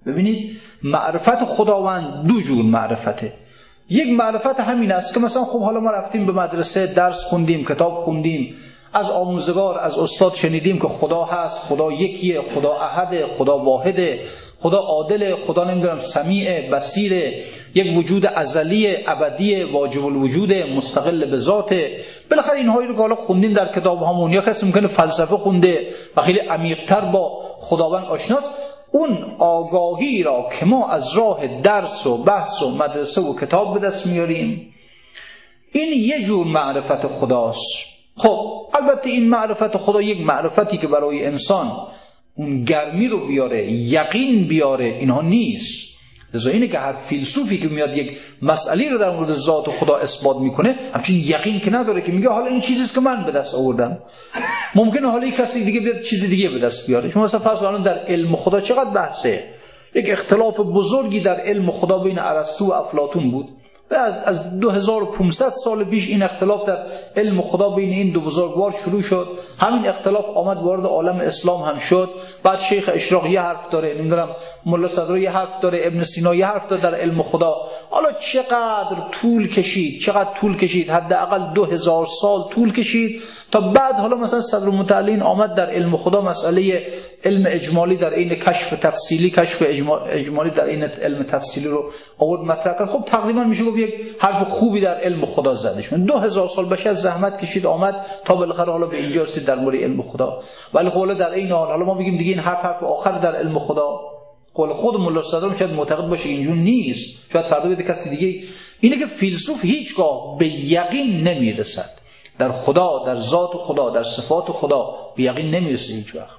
ببینید معرفت خداوند دو جور معرفته. یک معرفت همین است که مثلا خب حالا ما رفتیم به مدرسه، درس خوندیم، کتاب خوندیم، از آموزگار، از استاد شنیدیم که خدا هست، خدا یکیه، خدا احده، خدا واحده، خدا عادله، خدا نمیدونم سمیع، بصیر، یک وجود ازلی، ابدی، واجب الوجود، مستقل به ذاته. بالاخره اینهایی رو که حالا خوندیم در کتاب هامون، یا کسی ممکنه فلسفه خونده و خیلی عمیق‌تر با خداوند آشناست، اون آگاهی را که ما از راه درس و بحث و مدرسه و کتاب به دست میاریم، این یه جور معرفت خداست. خب البته این معرفت خدا یک معرفتی که برای انسان اون گرمی رو بیاره، یقین بیاره، اینها نیست. لذا اینه که هر فیلسوفی که میاد یک مسئله رو در مورد ذات خدا اثبات میکنه، همچین یقین که نداره، که میگه حالا این چیزیست که من به دست آوردم. ممکنه حالا یک کسی دیگه بیاد چیز دیگه به دست بیاره. شما مثلا فرض کنید در علم خدا چقدر بحثه. یک اختلاف بزرگی در علم خدا بین ارسطو و افلاطون بود. از 2500 سال پیش این اختلاف در علم خدا بین این دو بزرگوار شروع شد. همین اختلاف آمد وارد عالم اسلام هم شد. بعد شیخ اشراق یه حرف داره، نمیدونم ملا صدرا یه حرف داره، ابن سینا یه حرف داره در علم خدا. حالا چقدر طول کشید، حداقل 2000 سال طول کشید تا بعد حالا مثلا صدرالمتعلین آمد در علم خدا مسئله علم اجمالی در این کشف تفصیلی، کشف اجمالی در این علم تفصیلی رو آورد مطرح کرد. خب تقریبا میشه گفت یک حرف خوبی در علم خدا زده شد. 2000 سال بشه زحمت کشید آمد تا بالاخره حالا به اینجا رسید در مورد علم خدا. ولی خب حالا در این حال ما میگیم دیگه این حرف آخر در علم خدا. خود ملا صدرا شاید معتقد باشه اینجور نیست، شاید فردا بده کسی دیگه. اینه که فیلسوف هیچگاه به یقین نمیرسد در خدا، در ذات خدا، در صفات خدا به یقین نمیرسه هیچ وقت.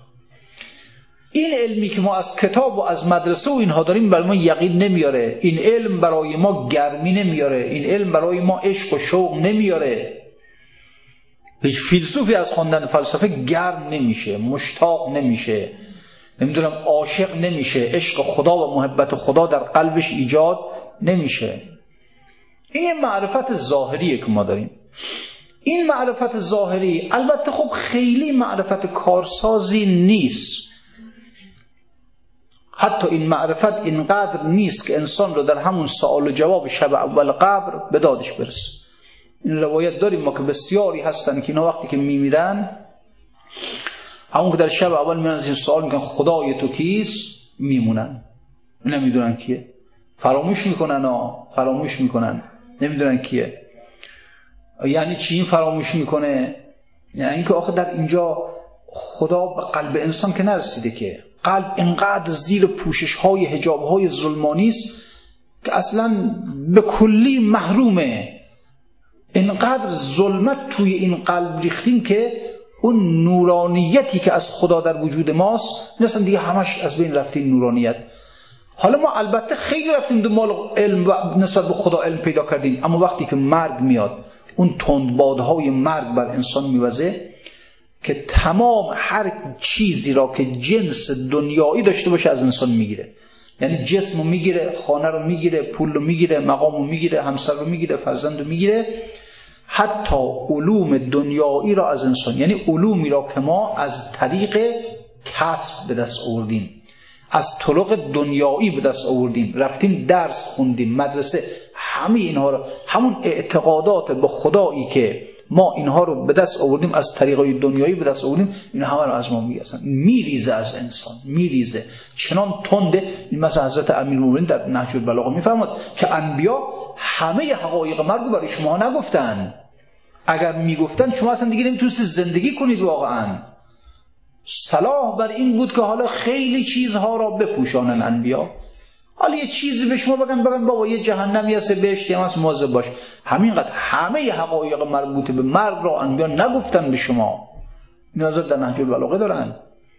این علمی که ما از کتاب و از مدرسه و اینها داریم برای ما یقین نمیاره. این علم برای ما گرمی نمیاره. این علم برای ما عشق و شوق نمیاره. هیچ فیلسوفی از خواندن فلسفه گرم نمیشه، مشتاق نمیشه، نمیدونم عاشق نمیشه، عشق خدا و محبت خدا در قلبش ایجاد نمیشه. این یه معرفت ظاهریه که ما داریم. این معرفت ظاهری البته خب خیلی معرفت کارسازی نیست. حتی این معرفت اینقدر نیست که انسان رو در همون سوال و جواب شب اول قبر به دادش برسه. این روایت داریم ما که بسیاری هستن که اینا وقتی که میمیرن، همون که در شب اول میرن از این سوال میکنن خدای تو کیست، میمونن نمیدونن کیه، فراموش میکنن نمیدونن کیه. یعنی چی این فراموش میکنه؟ یعنی اینکه آخه در اینجا خدا به قلب انسان که نرسیده، که قلب انقدر زیر پوشش های حجاب های ظلمانی است که اصلا به کلی محرومه. انقدر ظلمت توی این قلب ریختیم که اون نورانیتی که از خدا در وجود ماست اصلا دیگه همش از بین رفته. این نورانیت حالا ما البته خیلی رفتیم دنبال علم و نسبت به خدا علم پیدا کردیم، اما وقتی که مرگ میاد اون تندبادهای مرگ بر انسان میوزه که تمام هر چیزی را که جنس دنیایی داشته باشه از انسان میگیره. یعنی جسم رو میگیره، خانه رو میگیره، پول رو میگیره، مقام رو میگیره، همسر رو میگیره، فرزند رو میگیره، حتی علوم دنیایی را از انسان. یعنی علومی را که ما از طریق کسب به دست آوردیم، از طرق دنیایی به دست آوردیم، رفتیم درس خوندیم، مدرسه، همه اینها رو، همون اعتقادات به خدایی که ما اینها رو به دست آوردیم از طریقای دنیایی به دست آوردیم، این همه رو از ما میگیرن، میریزه از انسان، میریزه چنان تنده. این مثلا حضرت امیرالمومنین در نهج البلاغه میفرماد که انبیا همه حقایق مرگ رو برای شما نگفتن. اگر میگفتن شما اصلا دیگه نمیتونستید زندگی کنید. واقعا صلاح بر این بود که حالا خیلی چیزها را بپوشانن انبیا. حالا یه چیزی به شما بگن بابا یه جهنمی هست، بهشتی هم هست، مواظب باش. همینقدر همه حقایق مربوط به مرگ را انبیا نگفتن به شما. این حضرت در نهج البلاغه دارن.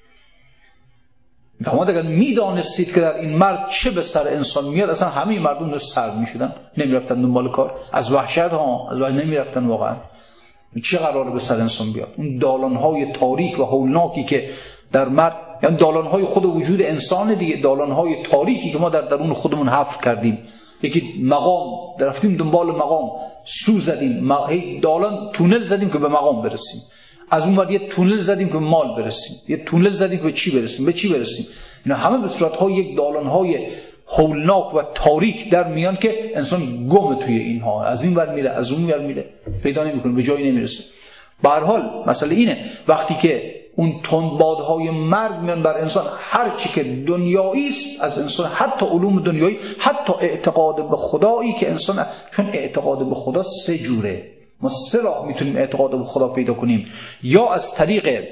فرمود اگر میدانستید که در این مرگ چه به سر انسان میاد، اصلا همه مردم رو سر میشدن، نمیرفتن دنبال کار، از وحشت نمیرفتن. واقعا چه قراره به سر انسان بیاد؟ اون دالانهای تاریک و هولناکی که در مرگ، یعنی دالانهای خود وجود انسان دیگه، دالانهای تاریکی که ما در درون خودمون حفر کردیم. یکی مقام، رفتیم دنبال مقام، سو زدیم، دالان تونل زدیم که به مقام برسیم. از اون ور یه تونل زدیم که به مال برسیم، یه تونل زدیم که به چی برسیم. اینا همه به صورت‌های یک دالان‌های هولناک و تاریک در میان که انسان گم توی اینها، از این ور میره از اون ور میره، پیدا نمیکنه، به جایی نمیرسه. به هر حال مسئله اینه وقتی که اون تندبادهای مرگ میان بر انسان، هر چی که دنیایی است از انسان، حتی علوم دنیایی، حتی اعتقاد به خدایی که انسان، چون اعتقاد به خدا سه جوره، ما سه راه میتونیم اعتقاد به خدا پیدا کنیم. یا از طریق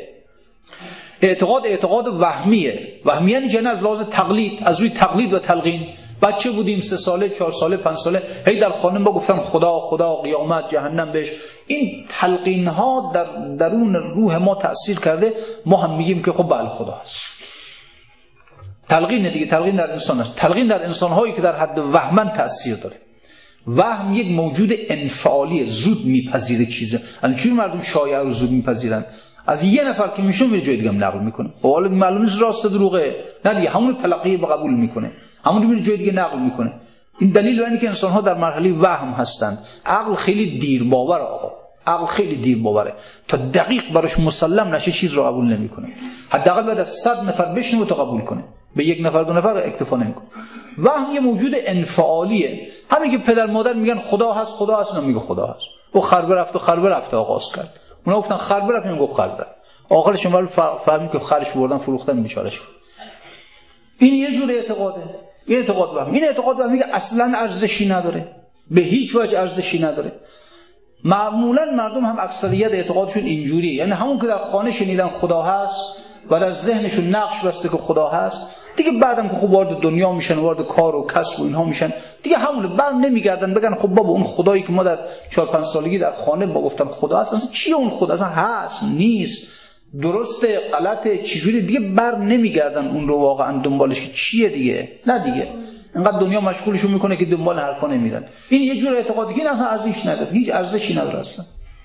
اعتقاد وهمیه. وهمی یعنی از لحاظ تقلید، از روی تقلید و تلقین. بچه بودیم 3 ساله 4 ساله 5 ساله هی در خانه ما گفتم خدا قیامت جهنم بهش. این تلقین ها در درون روح ما تأثیر کرده، ما هم میگیم که خب بله خدا هست. تلقین دیگه، تلقین در انسان است. تلقین در انسان هایی که در حد وهمن تأثیر داره. وهم یک موجود انفعالیه، زود میپذیره چیزه. الان چون مردم شایعه رو زود میپذیرن، از یه نفر که میشه میره جای دیگه نقل میکنه، خب حالا معلومه راست دروغه، نه دیگه همون تلقی به قبول میکنه، همون میره جای دیگه نقل میکنه. این دلیل اینه که انسان ها در مرحله وهم هستند. عقل خیلی دیر باوره آقا، عقل خیلی دیر باوره، تا دقیق براش مسلم نشه چیز رو قبول نمیکنه. حداقل بعد از 100 نفر بشنوه تا قبول کنه، به 1 نفر 2 نفر اکتفا نمیکنه. وهم یه موجود انفعالیه. همین که پدر مادر میگن خدا هست، اونا میگه خدا هست. او خربه رفت آغاز کرد، اونا گفتن خربه رفت، میگه خربه رفت، آخرش ما فهمید که خرش بردن فروختن بیچارهش. این یه جور اعتقاده، یه اعتقاد وهم. این اعتقاد وهم میگه اصلا ارزشی نداره، به هیچ وجه ارزشی نداره. معمولا مردم هم اکثریت اعتقادشون اینجوریه، یعنی همون که در خانه شنیدن خدا هست و در ذهنشون نقش بسته که خدا هست، دیگه بعدم که خب وارد دنیا میشن، وارد کار و کسب و اینها میشن، دیگه همونه بر نمیگردن بگن خب بابا اون خدایی که ما در 4-5 سالگی در خانه با گفتم خدا هست، اصلا چیه اون خدا، اصلا هست نیست، درسته غلطه چجوری، دیگه بر نمیگردن اون رو واقعا دنبالش که چیه دیگه. نه دیگه انقدر دنیا مشغولشون میکنه که دنبال حرفا نمیرن. این یه جور اعتقادی که اصلا ارزش نداره، هیچ ارزشی نداره اصلا.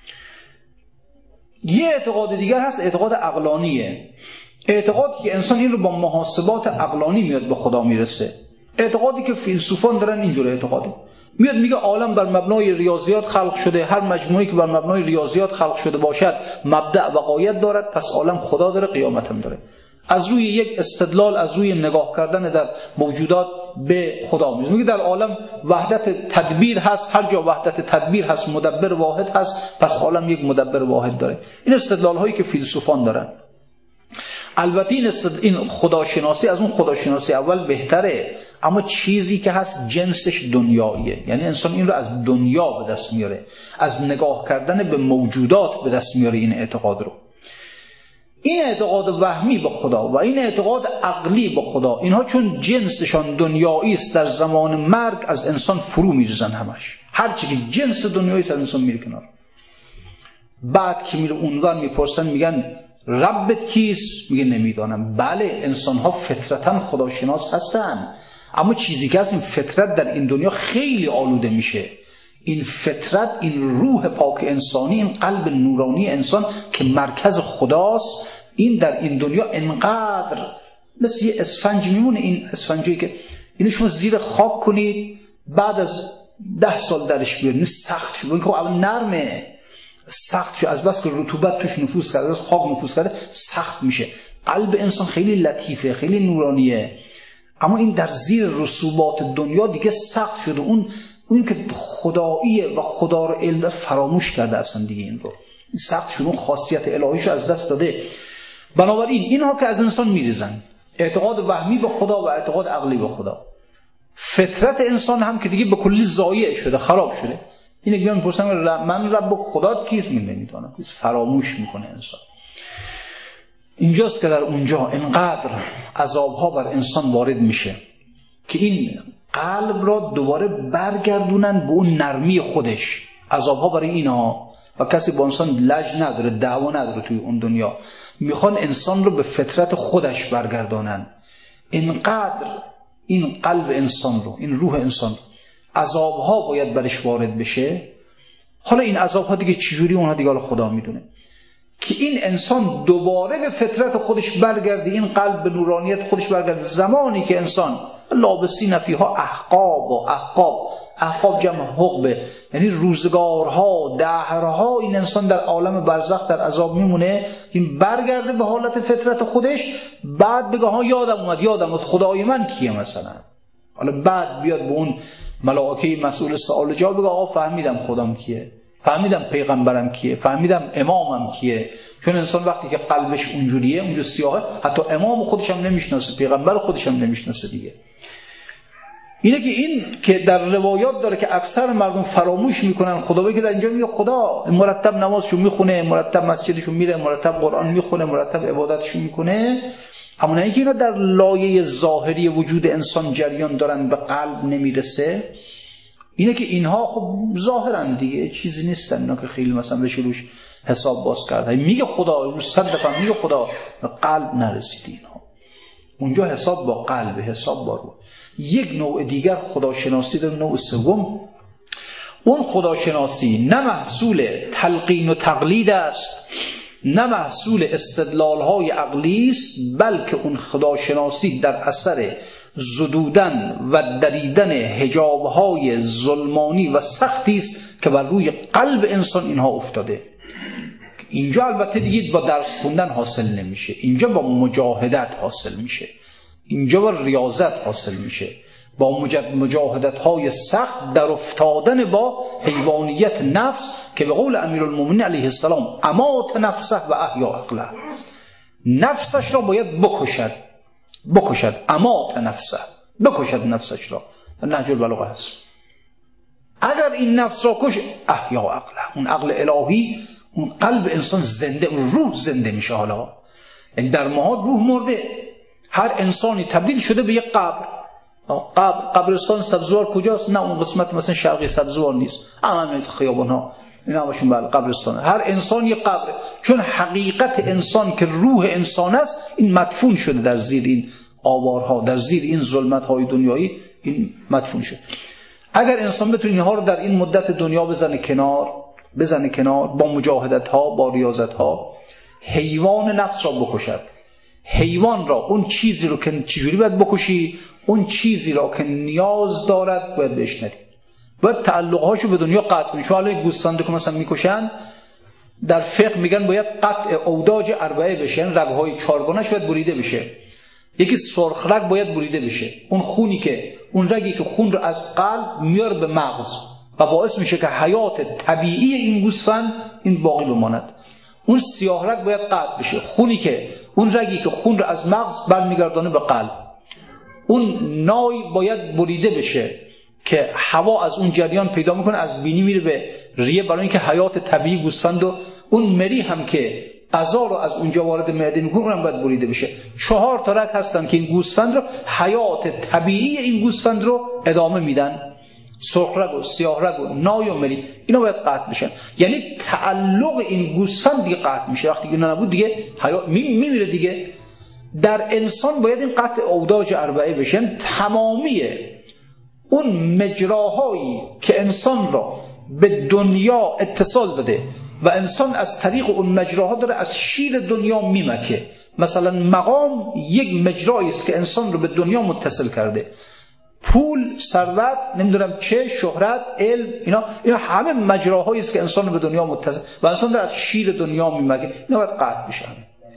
یه اعتقاد دیگر هست، اعتقاد عقلانیه. اعتقادی که انسان این رو با محاسبات عقلانی میاد به خدا میرسه. اعتقادی که فیلسوفان دارن اینجور اعتقاده. میاد میگه عالم بر مبنای ریاضیات خلق شده، هر مجموعه‌ای که بر مبنای ریاضیات خلق شده باشد مبدأ و غایت دارد، پس عالم خدا داره، قیامت هم داره. از روی یک استدلال، از روی نگاه کردن در موجودات به خدا میگه در عالم وحدت تدبیر هست، هر جا وحدت تدبیر هست مدبر واحد هست، پس عالم یک مدبر واحد داره. این استدلال هایی که فیلسوفان دارن. البته این خداشناسی از اون خداشناسی اول بهتره، اما چیزی که هست جنسش دنیاییه، یعنی انسان این رو از دنیا به دست میاره، از نگاه کردن به موجودات به دست میاره این اعتقاد رو. این اعتقاد وهمی به خدا و این اعتقاد عقلی به خدا، اینها چون جنسشان دنیایی است، در زمان مرگ از انسان فرو میریزن همش. هر چی که جنس دنیایی است از انسان میره کنار. بعد که میره اونور میپرسن میگن ربت کیست؟ میگه نمیدانم. بله انسان ها فطرتاً خداشناس هستن، اما چیزی که هست این فطرت در این دنیا خیلی آلوده میشه. این فطرت، این روح پاک انسانی، این قلب نورانی انسان که مرکز خداست، این در این دنیا انقدر مثل یه اسفنج میمونه. این اسفنجی که اینو شما زیر خاک کنید بعد از 10 سال درش بیارید سخت شد، خب اول نرمه، سخت شد از بس که رطوبت توش نفوذ کرده، از خاک نفوذ کرده سخت میشه. قلب انسان خیلی لطیفه، خیلی نورانیه، اما این در زیر رسوبات دنیا دیگه سخت شده. اون که خداییه و خدا رو علم فراموش کرده اصلا دیگه، این رو این سخت شده، اون خاصیت الهیشو از دست داده. بنابراین اینها که از انسان میریزن، اعتقاد وهمی به خدا و اعتقاد عقلی به خدا، فطرت انسان هم که دیگه به کلی ضایع شده، خراب شده. اینه بیان میپرسن من رب خدا کیست؟ نمیدونم. فراموش میکنه انسان. اینجاست که در اونجا انقدر عذابها بر انسان وارد میشه که این قلب را دوباره برگردونن به اون نرمی خودش. عذابها برای اینها و کسی با انسان لج نداره، دعوا نداره توی اون دنیا، میخوان انسان رو به فطرت خودش برگردانن. اینقدر این قلب انسان رو، این روح انسان رو عذابها باید برش وارد بشه. حالا این عذابها دیگه چجوری اونها دیگه خدا میدونه. که این انسان دوباره به فطرت خودش برگرده، این قلب به نورانیت خودش برگرده. زمانی که انسان لابسین فیها احقاب و احقاب جمع حقبه، یعنی روزگارها، دهرها این انسان در عالم برزخ در عذاب میمونه، این برگرده به حالت فطرت خودش، بعد بگه ها یادم اومد خدای من کیه مثلا. حالا بعد بیاد به اون ملائکه مسئول سوال جواب بگه آقا فهمیدم خودم کیه، فهمیدم پیغمبرم کیه، فهمیدم امامم کیه. چون انسان وقتی که قلبش اونجوریه، اونجور سیاهه، حتی امام خودش هم نمیشناسه، پیغمبر خودش هم نمیشناسه دیگه. اینه که این که در روایات داره که اکثر مردم فراموش میکنن خدا، که در اینجا میگه خدا مرتب نمازشو میخونه، مرتب مسجدشو میره، مرتب قرآن میخونه، مرتب عبادتشو میکنه، اما نه اینکه اینا در لایه ظاهری وجود انسان جریان دارن، به قلب نمیرسه. اینه که اینها خب ظاهرن دیگه، چیزی نیستن اینا که خیلی مثلا بشه روش حساب باز کرده. میگه خدا روش 100 دفعه میگه خدا، به قلب نرسید اینها. اونجا حساب با قلب، حساب با روح. یک نوع دیگر خداشناسی داره، نوع سوم. اون خداشناسی نه محصول تلقین و تقلید است، نه محصول استدلال‌های عقلی است، بلکه اون خداشناسی در اثر زدودن و دریدن حجاب‌های ظلمانی و سختی است که بر روی قلب انسان اینها افتاده. اینجا البته دیگه با درس خوندن حاصل نمیشه، اینجا با مجاهدت حاصل میشه، اینجا با ریاضت حاصل میشه، با مجاهدت‌های سخت در افتادن با حیوانیت نفس، که به قول امیرالمومنین علیه السلام امات نفسه و احیا عقله، نفسش را باید بکشد، امات نفسه، بکشد نفسش را. نهج البلاغه هست. اگر این نفس را کش، احیا عقله، اون عقل الهی، اون قلب انسان زنده، اون روح زنده میشه. حالا یعنی در ما روح مرده، هر انسانی تبدیل شده به یک قبر. قبرستان سبزوار کجاست؟ نه اون قسمت مثلا شرقی سبزوار نیست، همه خیابان ها اینا باشون بله قبرستان. هر انسان یک قبره، چون حقیقت انسان که روح انسان است این مدفون شده در زیر این آوارها، در زیر این ظلمت های دنیایی، این مدفون شده. اگر انسان بتونه اینها رو در این مدت دنیا بزنه کنار با مجاهدت ها، با ریاضت ها، حیوان نفس را بکشد. حیوان را، اون چیزی رو که چجوری باید بکشی، اون چیزی را که نیاز دارد باید بهش ندی، باید تعلقهاشو به دنیا قطع کنی. چون حالا گوسفند که مثلا میکشن در فقه میگن باید قطع اوداج اربعه بشه، یعنی رگ‌های چهارگانش باید بریده بشه. یکی سرخ رگ باید بریده بشه، اون خونی که اون رگی که خون رو از قلب میاره به مغز و باعث میشه که حیات طبیعی این گوسفند این باقی بماند. اون سیاه رگ باید قطع بشه، خونی که اون رگی که خون رو از مغز برمیگردانه به قلب. اون نای باید بریده بشه که هوا از اون جریان پیدا میکنه، از بینی میره به ریه برای اینکه حیات طبیعی گوسفند رو، اون مری هم که غذا رو از اونجا وارد معده میکنه اونم باید بریده بشه. 4 تا رگ هستن که این گوسفند رو، حیات طبیعی این گوسفند رو ادامه میدن. سرخ رگ و سیاه رگ و نای و مری، اینا باید قطع بشن. یعنی تعلق این گوسفند دیگه قطع میشه. وقتی اینا نبود دیگه حیات میمیره دیگه. در انسان باید این قطع اوداج اربعه بشن. تمامی اون مجراهایی که انسان را به دنیا اتصال داده و انسان از طریق اون مجراها داره از شیر دنیا میمکه. مثلا مقام یک مجرایی است که انسان رو به دنیا متصل کرده. پول، ثروت، نمیدونم چه، شهرت، علم، اینا همه مجراهایی است که انسان رو به دنیا متصل و انسان داره از شیر دنیا میمکه. اینا باید قطع بشه.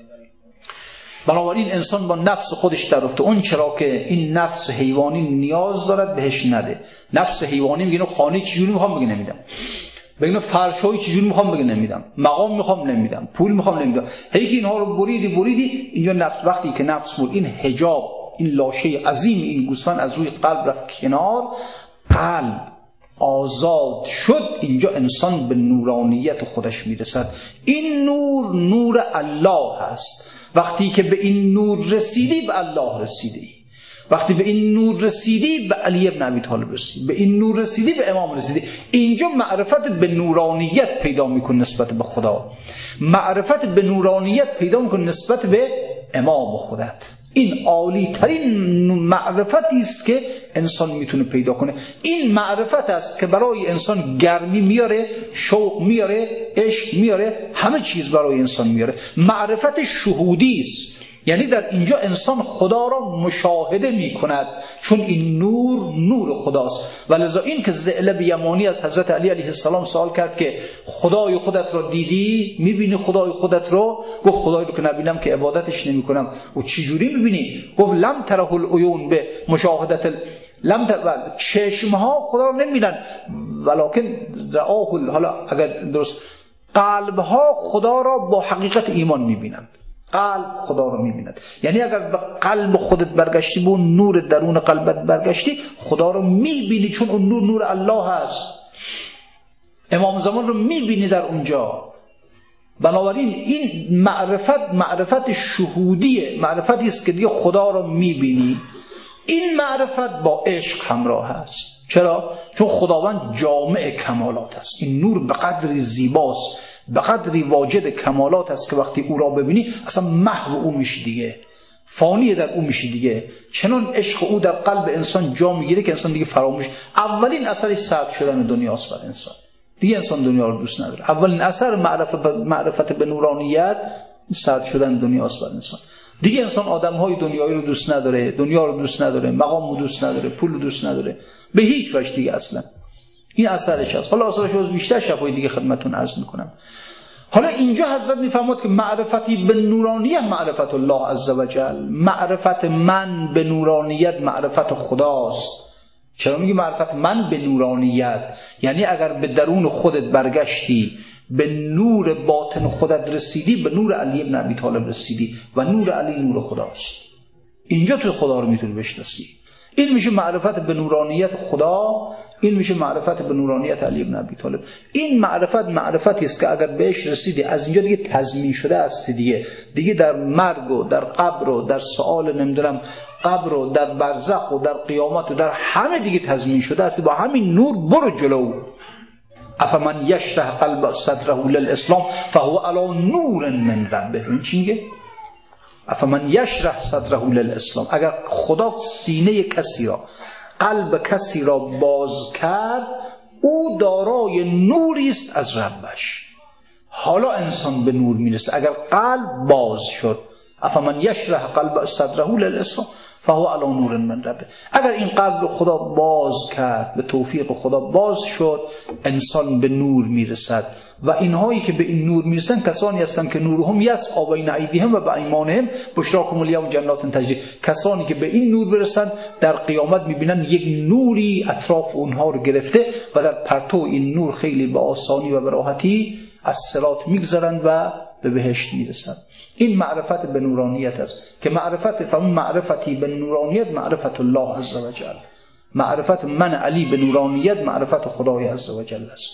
بنابراین انسان با نفس خودش در رفته. اون چرا که این نفس حیوانی نیاز دارد بهش نده. نفس حیوانی میگه خانه چجوری میخوام بگه نمیدم، بگه فرشایی چجوری میخوام بگه نمیدم، مقام میخوام نمیدم، پول میخوام نمیدم. هی که اینها رو بریدی اینجا نفس، وقتی که نفس بود این حجاب، این لاشه عظیم این گوسفند از روی قلب رفت کنار، قلب آزاد شد، اینجا انسان به نورانیت خودش میرسد. این نور الله هست. وقتی که به این نور رسیدی به الله رسیدی، وقتی به این نور رسیدی به علی ابن ابی طالب رسیدی، به این نور رسیدی به امام رسیدی. اینجا معرفت به نورانیت پیدا میکن نسبت به خدا، معرفت به نورانیت پیدا میکن نسبت به امام خودت. این عالی ترین معرفتی است که انسان میتونه پیدا کنه. این معرفت است که برای انسان گرمی میاره، شوق میاره، عشق میاره، همه چیز برای انسان میاره. معرفت شهودی است، یعنی در اینجا انسان خدا را مشاهده میکند، چون این نور خداست. ولذا این که ثعلب یمانی از حضرت علی علیه السلام سوال کرد که خدای خودت را دیدی؟ میبینی خدای خودت رو؟ گفت خدای رو که نبینم که عبادتش نمیکنم. و چی جوری میبینی؟ گفت لم تره العیون به مشاهدت چشمها خدا رو نمیبینن، ولکن رآه، حالا اگر درست، قلبها خدا را با حقیقت ایمان میبینند. قلب خدا رو میبیند، یعنی اگر به قلب خودت برگشتی، به اون نور درون قلبت برگشتی، خدا رو میبینی، چون اون نور الله هست. امام زمان رو میبینی در اونجا. بنابراین این معرفت شهودیه، معرفتی است که دیگه خدا رو میبینی. این معرفت با عشق همراه هست. چرا؟ چون خداوند جامع کمالات است. این نور به قدری زیباست، به قدری واجد کمالات است که وقتی او را ببینی اصلا محو او میشی دیگه، فانی در او میشی دیگه. چنان عشق او در قلب انسان جا میگیره که انسان دیگه فراموش. اولین اثر سرد شدن دنیاست بر انسان. دیگه انسان دنیا رو دوست نداره. اولین اثر معرفت به نورانیت سرد شدن دنیاست بر انسان. دیگه انسان آدم‌های دنیایی رو دوست نداره، دنیا رو دوست نداره، مقام رو دوست نداره، پول رو دوست نداره، به هیچ وجه دیگه اصلا. این اثرش هست. حالا اثرش رو بیشتر شب‌های دیگه خدمتتون عرض میکنم. حالا اینجا حضرت میفرماد که معرفتی به نورانیت معرفت الله عزوجل، معرفت من به نورانیت معرفت خداست. چرا میگی معرفت من به نورانیت؟ یعنی اگر به درون خودت برگشتی، به نور باطن خودت رسیدی، به نور علی ابن ابی طالب رسیدی و نور علی نور خداست. اینجا تو خدا رو میتونی بشناسی. این میشه معرفت به نورانیت خدا، این میشه معرفت به نورانیت علی ابن ابی طالب. این معرفتی است که اگر بهش رسیدی، از اینجا دیگه تضمین شده است دیگه در مرگ و در قبر و در سوال نمیدونم قبر و در برزخ و در قیامت و در همه دیگه تضمین شده است. با همین نور برو جلو. افمن یشرح قلب صدره للاسلام فهو علی نور من ربه. این چی میگه؟ افمن یشرح صدره للاسلام. اگر خدا سینه کسی را، قلب کسی را باز کرد، او دارای نوری است از ربش. حالا انسان به نور میرسه اگر قلب باز شد. افمن یشرح قلب صدره للاسلام فهو علی نور من ربه. اگر این قلب خدا باز کرد، به توفیق خدا باز شد، انسان به نور میرسد. و اینهایی که به این نور میرسن کسانی هستند که نورهم یسعی بین ایدیهم و بایمانهم بشراکم الیوم جنات تجری. کسانی که به این نور برسند در قیامت میبینن یک نوری اطراف اونها رو گرفته و در پرتو این نور خیلی به آسانی و به راحتی از صراط میگذرند و به بهشت میرسند. این معرفت به نورانیت است که معرفتی به نورانیت معرفت الله عزوجل. معرفت من علی به نورانیت معرفت خدای عزوجل است.